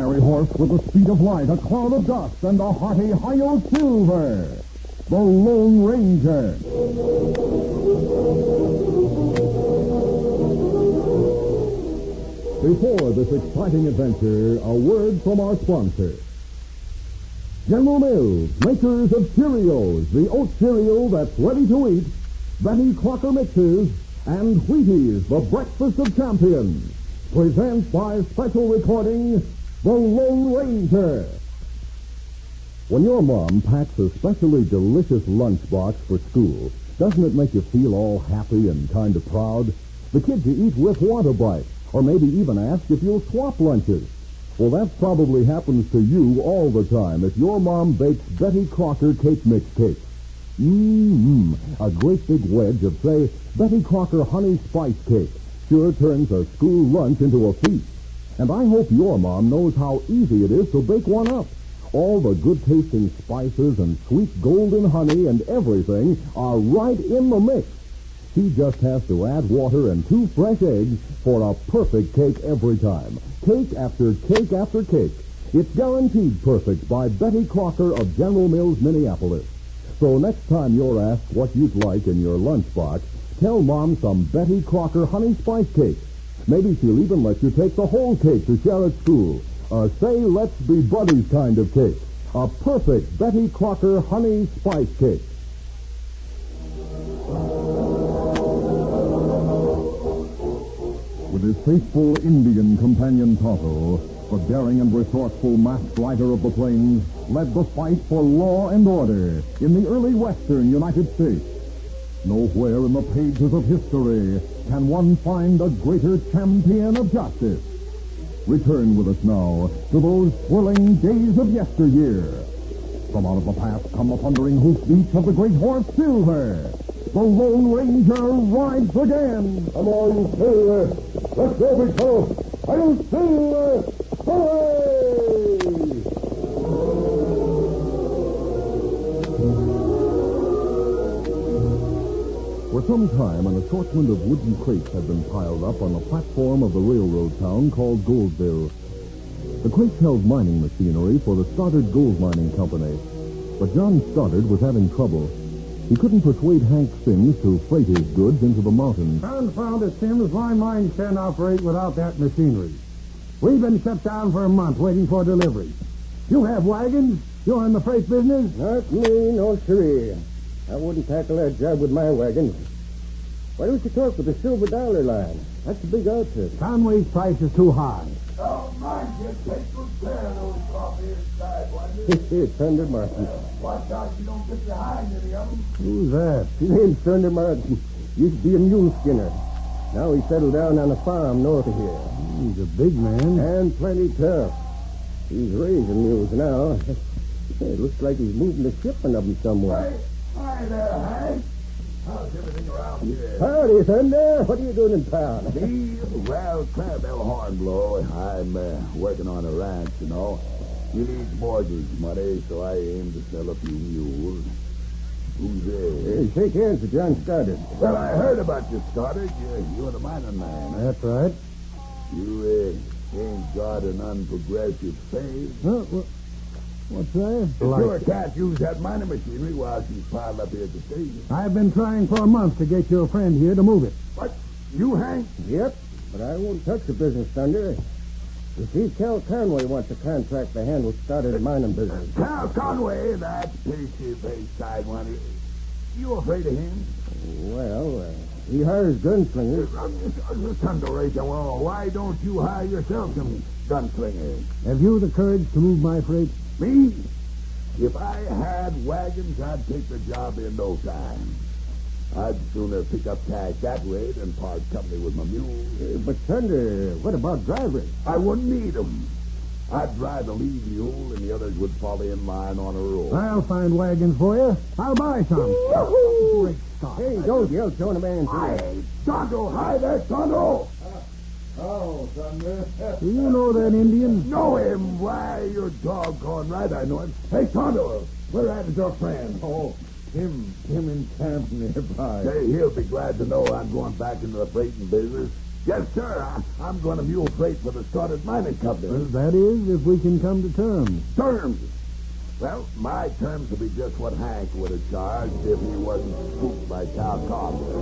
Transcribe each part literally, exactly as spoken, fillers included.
fiery horse with the speed of light, a cloud of dust, and a hearty Hi-Yo Silver, the Lone Ranger. Before this exciting adventure, a word from our sponsor. General Mills, makers of Cheerios, the oat cereal that's ready to eat, Betty Crocker mixes, and Wheaties, the breakfast of champions, presents by special recording, The Lone Ranger. When your mom packs a specially delicious lunchbox for school, doesn't it make you feel all happy and kind of proud? The kids you eat with want a bite, or maybe even ask if you'll swap lunches. Well, that probably happens to you all the time if your mom bakes Betty Crocker cake mix cakes. Mmm, a great big wedge of, say, Betty Crocker honey spice cake sure turns a school lunch into a feast. And I hope your mom knows how easy it is to bake one up. All the good-tasting spices and sweet golden honey and everything are right in the mix. She just has to add water and two fresh eggs for a perfect cake every time. Cake after cake after cake. It's guaranteed perfect by Betty Crocker of General Mills, Minneapolis. So next time you're asked what you'd like in your lunchbox, tell Mom some Betty Crocker honey spice cake. Maybe she'll even let you take the whole cake to share at school. A say let's be buddies kind of cake. A perfect Betty Crocker honey spice cake. With his faithful Indian companion Tonto, the daring and resourceful masked rider of the plains led the fight for law and order in the early western United States. Nowhere in the pages of history can one find a greater champion of justice. Return with us now to those swirling days of yesteryear. From out of the past come the thundering hoofbeats of the great horse Silver. The Lone Ranger rides again. Come on, Silver. Let's go, big fellow. I'll Silver. Hooray! For some time, an assortment of wooden crates had been piled up on the platform of the railroad town called Goldville. The crates held mining machinery for the Stoddard Gold Mining Company. But John Stoddard was having trouble. He couldn't persuade Hank Sims to freight his goods into the mountains. Confound it, Sims. My mine can't operate without that machinery. We've been shut down for a month waiting for delivery. You have wagons? You're in the freight business? Not me, no siree. I wouldn't tackle that job with my wagon. Why don't you talk with the Silver Dollar Line? That's a big outfit. Conway's price is too high. Don't mind you. Take good care of those coffee inside, won't you? Thunder Martin. Watch out you don't get behind any of them. Who's that? His name's Thunder Martin. Used to be a mule skinner. Now he settled down on a farm north of here. He's a big man. And plenty tough. He's raising mules now. It looks like he's moving the shipment of them somewhere. Hey, hi there, Hank. How's everything around here? Howdy, Thunder. What are you doing in town? Me? Well, Clarabelle Hornblow. I'm uh, working on a ranch, you know. You need mortgage money, so I aim to sell a few mules. Who's there? Hey, shake hands with John Stoddard. Well, I heard about you, Stoddard. You, you're the mining man. That's right. You uh, ain't got an unprogressive face. Huh? What, what's that? You sure can't use that mining machinery while she's piled up here at the station. I've been trying for a month to get your friend here to move it. What? You, Hank? Yep, but I won't touch the business, Thunder. You see, Cal Conway wants a contract to handle Stoddard mining business. Cal Conway, that pitchy-faced side one. You afraid of him? Well, uh, he hires gunslingers. Thunderation, well, why don't you hire yourself some gunslingers? Have you the courage to move my freight? Me? If I had wagons, I'd take the job in no time. I'd sooner pick up cash that way than part company with my mules. Uh, but, Thunder, what about drivers? I wouldn't need them. I'd drive the lead mule, and the others would fall in line on a roll. I'll find wagons for you. I'll buy some. Great Scott. Hey, don't yell, showing a man. Hi, Tonto. Hi there, Tonto. Oh, Thunder. Do you know that Indian? Know him? Why, you're doggone right I know him. Hey, Tonto, where at is your friend? Oh, him, him in camp nearby. Say, he'll be glad to know I'm going back into the freighting business. Yes, sir. I, I'm going to mule freight for the Stoddard Mining Company. Well, that is, if we can come to terms. Terms? Well, my terms would be just what Hank would have charged if he wasn't spooked by Cal Conway.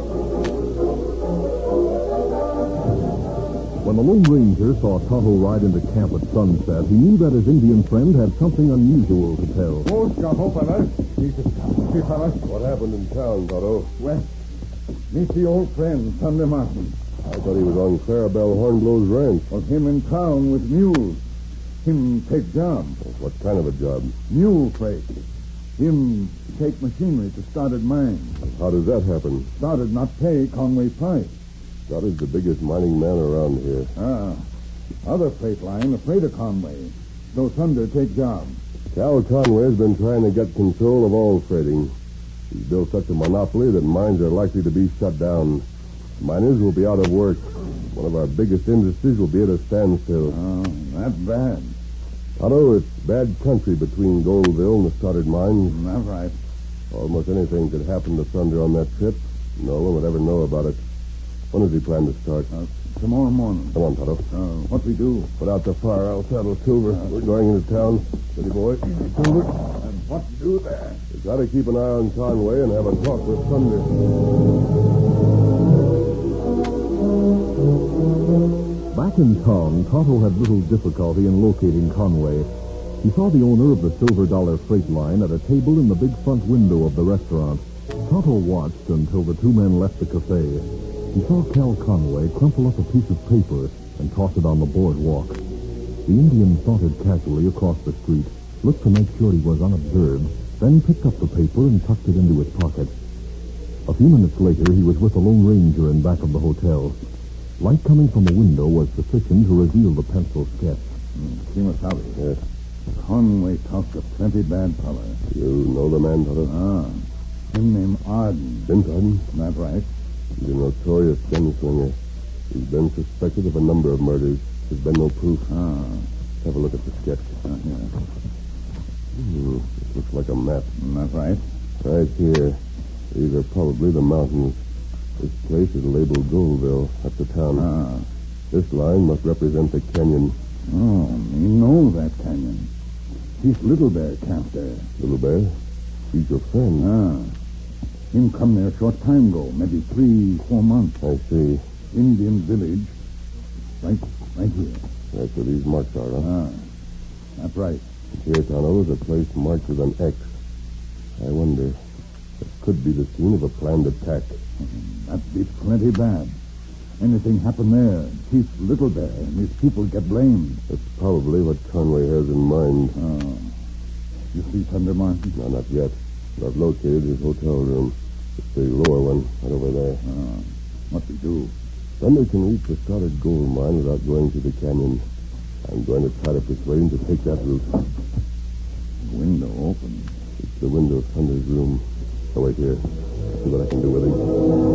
When the Lone Ranger saw Tonto ride into camp at sunset, he knew that his Indian friend had something unusual to tell. Oh, Scapo, fellas. Jesus, see, fellas. What happened in town, Tonto? Well, meet the old friend, Thunder Martin. I thought he was on Clarabelle Hornblow's ranch. Well, him in town with mules. Him take job. What kind of a job? Mule freight. Him take machinery to Stoddard mine. How does that happen? Stoddard not pay Conway price. Stoddard's the biggest mining man around here. Ah. Other freight line afraid of Conway. So Thunder take job. Cal Conway has been trying to get control of all freighting. He's built such a monopoly that mines are likely to be shut down. Miners will be out of work. One of our biggest industries will be at a standstill. Oh, that bad. Tonto, it's bad country between Goldville and the Stoddard mines. That's right. Almost anything could happen to Thunder on that trip. No one would ever know about it. When does he plan to start? Uh, tomorrow morning. Come on, Tonto. Uh, what we do? Put out the fire. I'll saddle Silver. We're going into town. Steady, boy. Silver. And what to do there? We've got to keep an eye on Conway and have a talk with Thunder. Back in town, Tonto had little difficulty in locating Conway. He saw the owner of the Silver Dollar Freight Line at a table in the big front window of the restaurant. Tonto watched until the two men left the cafe. He saw Cal Conway crumple up a piece of paper and toss it on the boardwalk. The Indian sauntered casually across the street, looked to make sure he was unobserved, then picked up the paper and tucked it into his pocket. A few minutes later, he was with the Lone Ranger in back of the hotel. Light coming from a window was sufficient to reveal the pencil sketch. Mm, Kimasabi. Yes. Conway talked a plenty bad fellow. You know the man, Tonto? Ah. Him named Arden. Vince Arden? That right. He's a notorious gunslinger. He's been suspected of a number of murders. There's been no proof. Ah. Have a look at the sketch. Uh, yeah. Hmm, it looks like a map. That right. Right here. These are probably the mountains. This place is labeled Goldville. That's the town. Ah. This line must represent the canyon. Oh, me know that canyon. He's Little Bear camped there. Little Bear? He's your friend. Ah. Him come there a short time ago, maybe three, four months. I see. Indian village. Right, right here. That's where these marks are, huh? Ah. That's right. Here, Tonto, is a place marked with an X. I wonder. It could be the scene of a planned attack. That'd be plenty bad. Anything happen there, Chief Little Bear and his people get blamed. That's probably what Conway has in mind. Oh. You see Thunder Martin? No, not yet. But I've located his hotel room. It's the lower one, right over there. Oh. What we do? Thunder can reach the Stoddard gold mine without going through the canyon. I'm going to try to persuade him to take that route. Window open. It's the window of Thunder's room. Oh, wait here. See what I can do with him.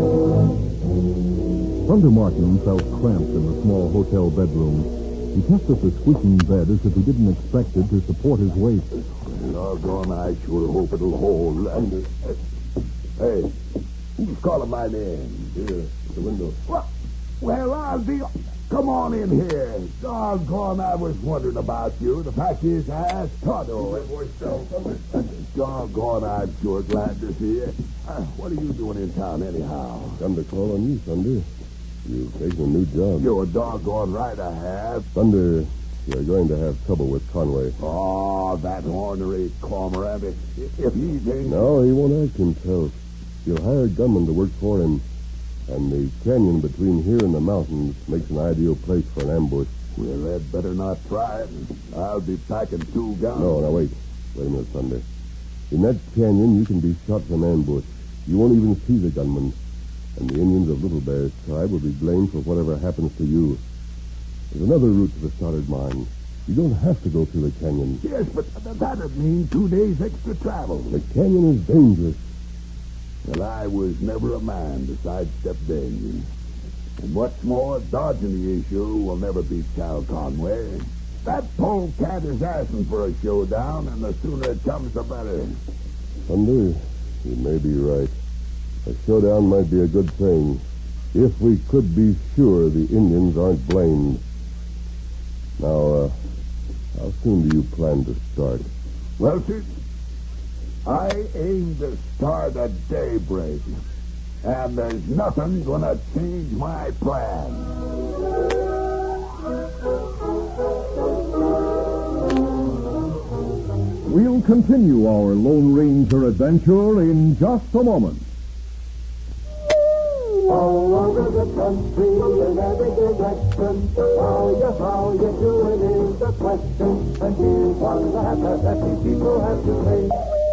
Thunder Martin felt cramped in the small hotel bedroom. He kept up the squeaking bed as if he didn't expect it to support his weight. Doggone, I sure hope it'll hold. And, uh, hey, who's calling my name? Here, at the window. What? Well, I'll be... Come on in here. Doggone, I was wondering about you. The fact is, I asked Tonto. Doggone, I'm sure glad to see you. Uh, what are you doing in town, anyhow? Come to call on you, Thunder. You've taken a new job. You're doggone right I have. Thunder, you're going to have trouble with Conway. Oh, that ornery cormorant. If, if he thinks... No, he won't act himself. He'll hire gunmen to work for him. And the canyon between here and the mountains makes an ideal place for an ambush. Well, they'd better not try it. I'll be packing two guns. No, now wait. Wait a minute, Thunder. In that canyon, you can be shot from ambush. You won't even see the gunman. And the Indians of Little Bear's tribe will be blamed for whatever happens to you. There's another route to the Stoddard mine. You don't have to go through the canyon. Yes, but that'd mean two days extra travel. The canyon is dangerous. Well, I was never a man to sidestep danger. And what's more, dodging the issue will never beat Cal Conway. That polecat is asking for a showdown, and the sooner it comes, the better. Thunder, you may be right. A showdown might be a good thing. If we could be sure the Indians aren't blamed. Now, uh, how soon do you plan to start? Well, sir, I aim to start at daybreak. And there's nothing gonna change my plan. We'll continue our Lone Ranger adventure in just a moment. All over the country, in every direction, how you, how you doing is the question. And here's one that the happy people have to say.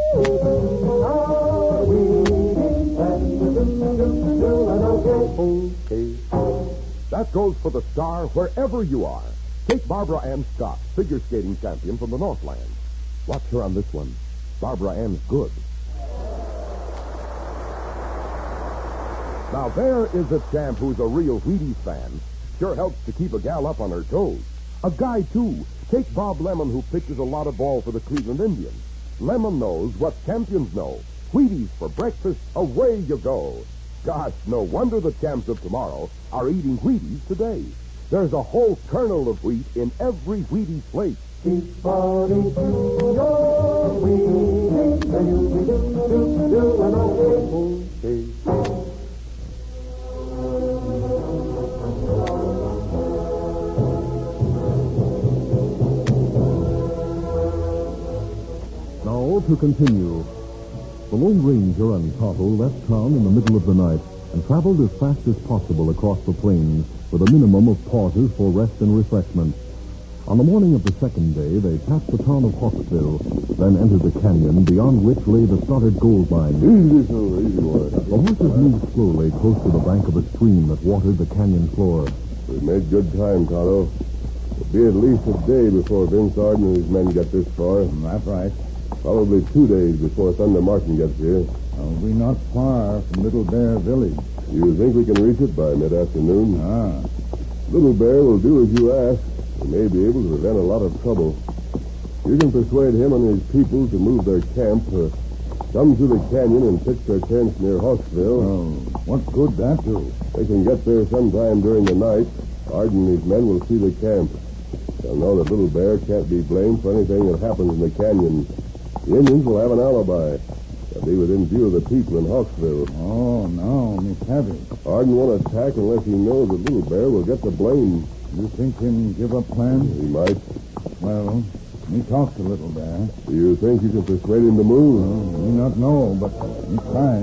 Are we and doing okay? Okay. That goes for the star wherever you are. Take Barbara Ann Scott, figure skating champion from the Northland. Watch her on this one. Barbara Ann's good. Now, there is a champ who's a real Wheaties fan. Sure helps to keep a gal up on her toes. A guy, too. Take Bob Lemon, who pitches a lot of ball for the Cleveland Indians. Lemon knows what champions know. Wheaties for breakfast, away you go. Gosh, no wonder the champs of tomorrow are eating Wheaties today. There's a whole kernel of wheat in every Wheaties plate. Keep on eating your Wheaties, and you'll be do, do, doing okay. Now to continue. The Lone Ranger and Tonto left town in the middle of the night and traveled as fast as possible across the plains with a minimum of pauses for rest and refreshment. On the morning of the second day, they passed the town of Hawksville, then entered the canyon beyond which lay the Stoddard gold mine. Easy, so easy, boy. The horses moved slowly close to the bank of a stream that watered the canyon floor. We've made good time, Tonto. It'll be at least a day before Vince Arden and his men get this far. That's right. Probably two days before Thunder Martin gets here. Well, we're not far from Little Bear Village. You think we can reach it by mid-afternoon? Ah. Little Bear will do as you ask. He may be able to prevent a lot of trouble. You can persuade him and his people to move their camp, uh, come to the canyon and pitch their tents near Hawksville. Oh, what good that do? They can get there sometime during the night. Arden and his men will see the camp. They'll know that Little Bear can't be blamed for anything that happens in the canyon. The Indians will have an alibi. They'll be within view of the people in Hawksville. Oh, no, Miss Heavy. Arden won't attack unless he knows that Little Bear will get the blame. You think him give up plans? He might. Well, me talk to Little Bear. Do you think you can persuade him to move? Well, me not know, but me try.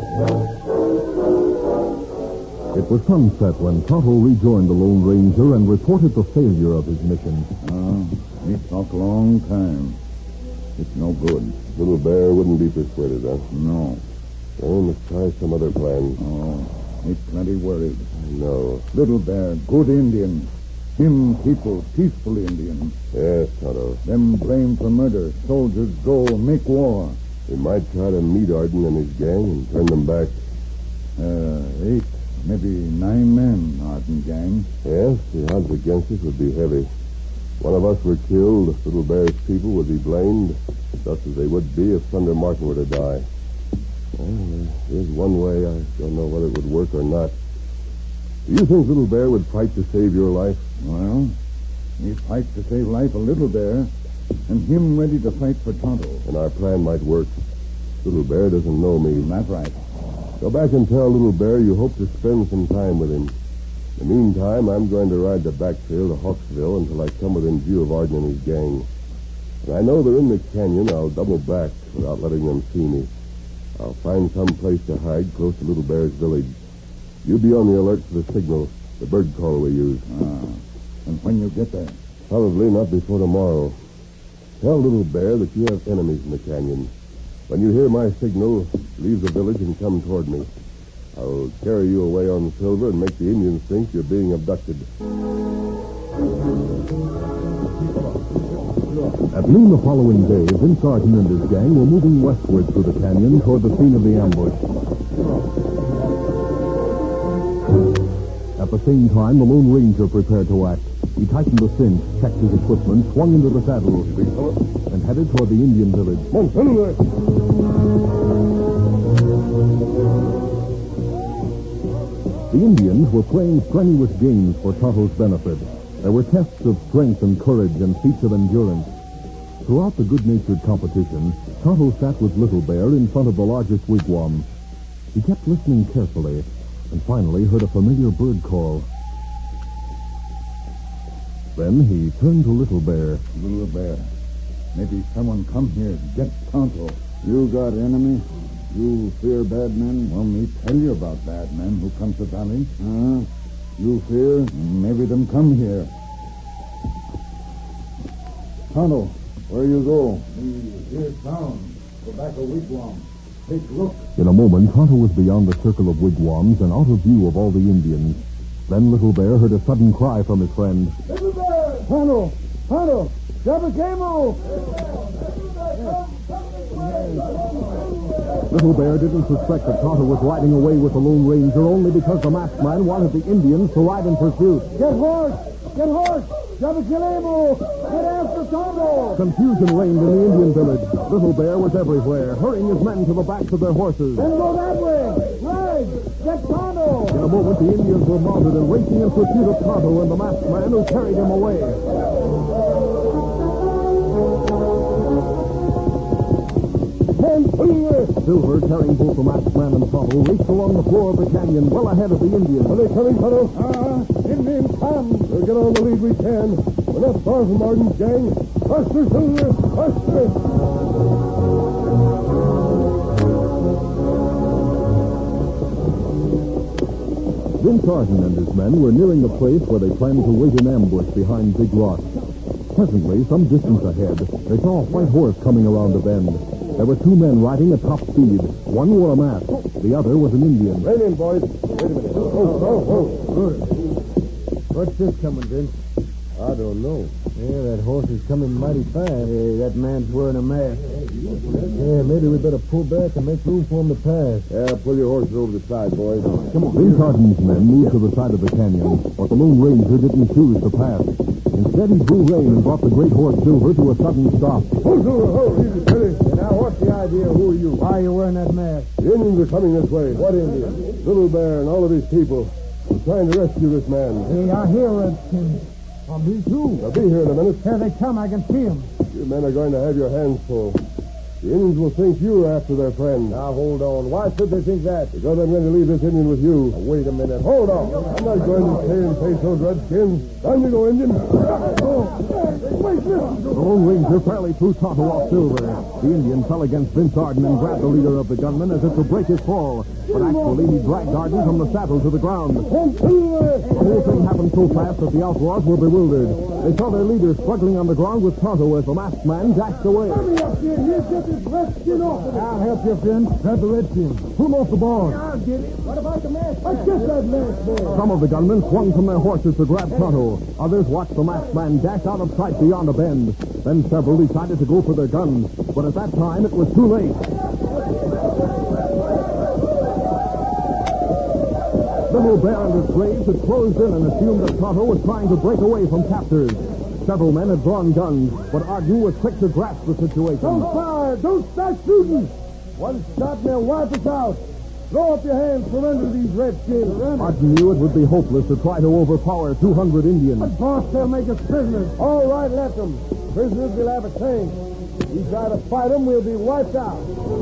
It was sunset when Tonto rejoined the Lone Ranger and reported the failure of his mission. Oh, me talk long time. It's no good. Little Bear wouldn't be persuaded, huh? No. Well, we must try some other plan. Oh, me plenty worried. I know. Little Bear, good Indian. Him people, peaceful Indian. Yes, Tonto. Them blamed for murder. Soldiers go, make war. We might try to meet Arden and his gang and turn them back. Uh, eight, maybe nine men, Arden gang. Yes, the odds against us would be heavy. One of us were killed, Little Bear's people would be blamed, just as they would be if Thunder Martin were to die. Well, there's one way. I don't know whether it would work or not. Do you think Little Bear would fight to save your life? Well, he fight to save life of Little Bear, and him ready to fight for Tonto. And our plan might work. Little Bear doesn't know me. That's right. Go back and tell Little Bear you hope to spend some time with him. In the meantime, I'm going to ride the back trail to Hawksville until I come within view of Arden and his gang. When I know they're in the canyon, I'll double back without letting them see me. I'll find some place to hide close to Little Bear's village. You be on the alert for the signal, the bird caller we use. Ah, and when you get there? Probably not before tomorrow. Tell Little Bear that you have enemies in the canyon. When you hear my signal, leave the village and come toward me. I'll carry you away on silver and make the Indians think you're being abducted. At noon the following day, Vince Arden and his gang were moving westward through the canyon toward the scene of the ambush. At the same time, the Lone Ranger prepared to act. He tightened the cinch, checked his equipment, swung into the saddle, and headed toward the Indian village. The Indians were playing strenuous games for Tonto's benefit. There were tests of strength and courage and feats of endurance. Throughout the good-natured competition, Tonto sat with Little Bear in front of the largest wigwam. He kept listening carefully and finally heard a familiar bird call. Then he turned to Little Bear. Little Bear, maybe someone come here to get Tonto. You got enemy? You fear bad men? Well, me tell you about bad men who come to valley. Huh? You fear? Maybe them come here. Tonto, where you go? Here's town. Go back a wigwam. Take a look. In a moment, Tonto was beyond the circle of wigwams and out of view of all the Indians. Then Little Bear heard a sudden cry from his friend. Little Bear! Tonto! Tonto! Jabba Little Bear didn't suspect that Tonto was riding away with the Lone Ranger only because the masked man wanted the Indians to ride in pursuit. Get horse! Get horse! Jabba Get after Tonto! Confusion reigned in the Indian village. Little Bear was everywhere, hurrying his men to the backs of their horses. Then go that way! Ride! Get Tonto! In a moment, the Indians were mounted and racing in pursuit of Tonto and the masked man who carried him away. Silver, carrying both the masked man and Tonto, raced along the floor of the canyon well ahead of the Indians. Are they coming, Tonto? Ah, Indians come! We'll get on the lead we can. We're not far from Martin's gang. Faster, Silver! Faster! Vince Arden and his men were nearing the place where they planned to wait in ambush behind big rocks. Presently, some distance ahead, they saw a white horse coming around a bend. There were two men riding at top speed. One wore a mask. The other was an Indian. Rein in, boys. Wait a minute. Oh, oh, oh. What's this coming, Vince? I don't know. Yeah, that horse is coming mighty fast. Hey, that man's wearing a mask. Yeah, maybe we better pull back and make room for him to pass. Yeah, pull your horses over the side, boys. Come on. Vince Arden's men moved to the side of the canyon, but the Lone Ranger didn't choose to pass. Instead, he drew rein and brought the great horse Silver to a sudden stop. Hold, Silver, hold. Easy, steady. Now, what's the idea? Who are you? Why are you wearing that mask? The Indians are coming this way. What Indians? Little Bear and all of his people. We're trying to rescue this man. Hey, I hear Redskin. I'll be too. They'll be here in a minute. Here they come. I can see them. You men are going to have your hands full. The Indians will think you're after their friend. Now, hold on. Why should they think that? Because I'm going to leave this Indian with you. Now, wait a minute. Hold on. I'm not going to stay and face those redskins. Down you go, Indian. The Lone Ranger fairly threw Tonto off Silver. The Indian fell against Vince Arden and grabbed the leader of the gunmen as if to break his fall. But actually, he dragged Arden from the saddle to the ground. The whole thing happened so fast that the outlaws were bewildered. They saw their leader struggling on the ground with Tonto as the masked man dashed away. Hurry up, kid. Here's get this redskin off. I'll help you, Vince. Grab the redskin. Pull him off the board. I'll get it. What about the mask? Let's get that mask there. Some of the gunmen swung from their horses to grab Tonto. Others watched the masked man dash out of sight beyond a bend. Then several decided to go for their guns. But at that time, it was too late. Little Bear and his braves had closed in and assumed that Tonto was trying to break away from captors. Several men had drawn guns, but Arden was quick to grasp the situation. Don't fire! Don't start shooting! One shot and they'll wipe us out. Throw up your hands, surrender these redskins. Arden knew it would be hopeless to try to overpower two hundred Indians. But, boss, they'll make us prisoners. All right, let them. Prisoners will have a chance. If we try to fight them, we'll be wiped out.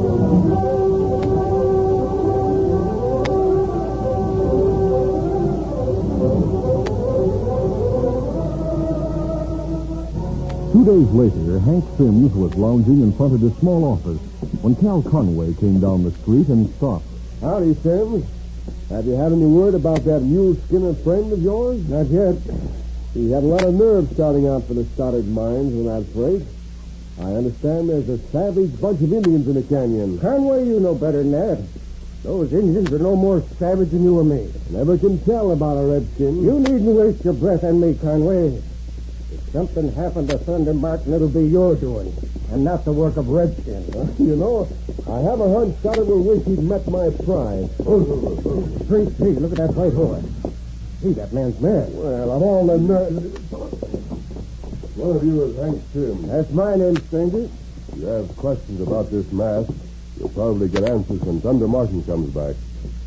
Two days later, Hank Sims was lounging in front of his small office when Cal Conway came down the street and stopped. Howdy, Sims. Have you had any word about that mule skinner friend of yours? Not yet. He had a lot of nerve starting out for the Stoddard mines with that freight. I understand there's a savage bunch of Indians in the canyon. Conway, you know better than that. Those Indians are no more savage than you or me. Never can tell about a redskin. You needn't waste your breath on me, Conway. If something happened to Thunder Martin, it'll be your doing, and not the work of Redskins. You know, I have a hunch Stoddard will wish he'd met my pride. Drink, hey, look at that white horse. Hey, that man's mad. Well, of all the nerve... One of you is Hank Sims. That's my name, stranger. If you have questions about this mask, you'll probably get answers when Thunder Martin comes back.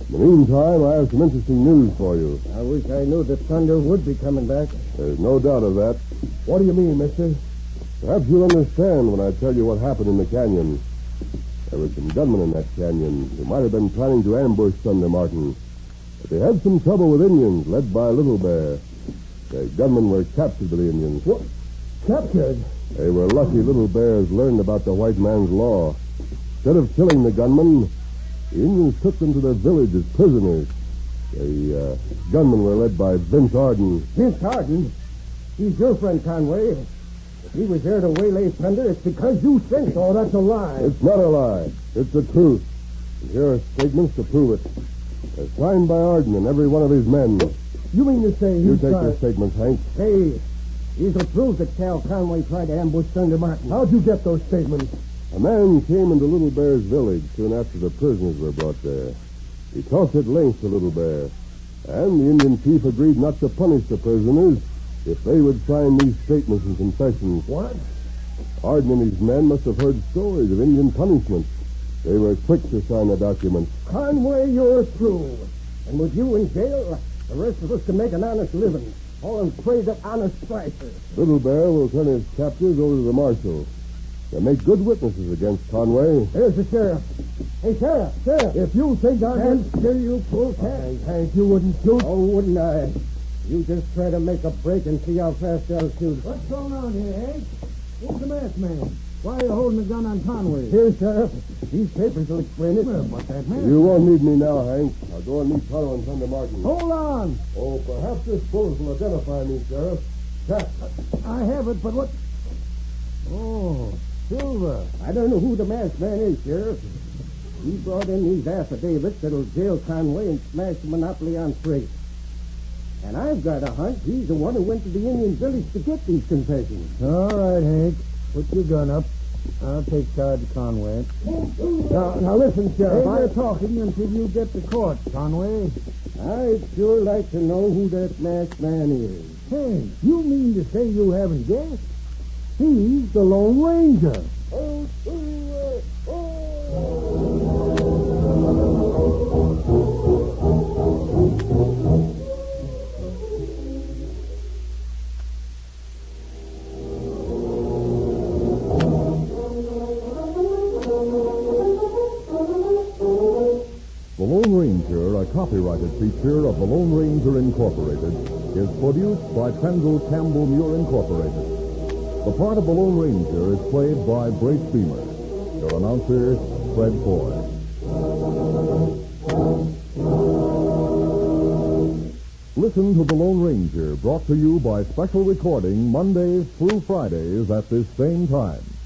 In the meantime, I have some interesting news for you. I wish I knew that Thunder would be coming back. There's no doubt of that. What do you mean, mister? Perhaps you'll understand when I tell you what happened in the canyon. There were some gunmen in that canyon who might have been planning to ambush Thunder Martin. But they had some trouble with Indians, led by Little Bear. The gunmen were captured by the Indians. What? Captured? They were lucky Little Bears learned about the white man's law. Instead of killing the gunmen, the Indians took them to their village as prisoners. The uh, gunmen were led by Vince Arden. Vince Arden? He's your friend, Conway. If he was there to waylay Thunder, it's because you think so. That's a lie. It's not a lie. It's the truth. And here are statements to prove it. They're signed by Arden and every one of his men. You mean to say You he's take tried... your statements, Hank. Hey, these will prove that Cal Conway tried to ambush Thunder Martin. How'd you get those statements? A man came into Little Bear's village soon after the prisoners were brought there. He talked at length to Little Bear, and the Indian chief agreed not to punish the prisoners if they would sign these statements and confessions. What? Arden and his men must have heard stories of Indian punishment. They were quick to sign the documents. Conway, you're through. And with you in jail, the rest of us can make an honest living. All in praise of honest prices. Little Bear will turn his captors over to the marshal. They'll make good witnesses against Conway. There's the sheriff. Hey, Sheriff, Sheriff. If you think I can kill you, full cat. Hank, you wouldn't shoot. Oh, wouldn't I? You just try to make a break and see how fast I'll shoot. What's going on here, Hank? Who's the masked man? Why are you holding a gun on Conway? Here, Sheriff. These papers will explain it. Well, what's that man? You won't need me now, Hank. I'll go and meet Tonto and Thunder Martin. Hold on. Oh, perhaps this bullet will identify me, Sheriff. Jack. I have it, but what... Oh, Silver. I don't know who the masked man is, Sheriff. He brought in these affidavits that'll jail Conway and smash the monopoly on freight. And I've got a hunch he's the one who went to the Indian village to get these confessions. All right, Hank. Put your gun up. I'll take charge of Conway. Now, now listen, Sheriff. Hey, I... you're talking until you get to court, Conway. I'd sure like to know who that masked man is. Hey, you mean to say you haven't guessed? He's the Lone Ranger. Oh, oh, oh. The Lone Ranger, a copyrighted feature of the Lone Ranger Incorporated, is produced by Pendle Campbell Muir Incorporated. The part of the Lone Ranger is played by Brace Beamer. Your announcer, Fred Ford. Listen to The Lone Ranger, brought to you by special recording Mondays through Fridays at this same time.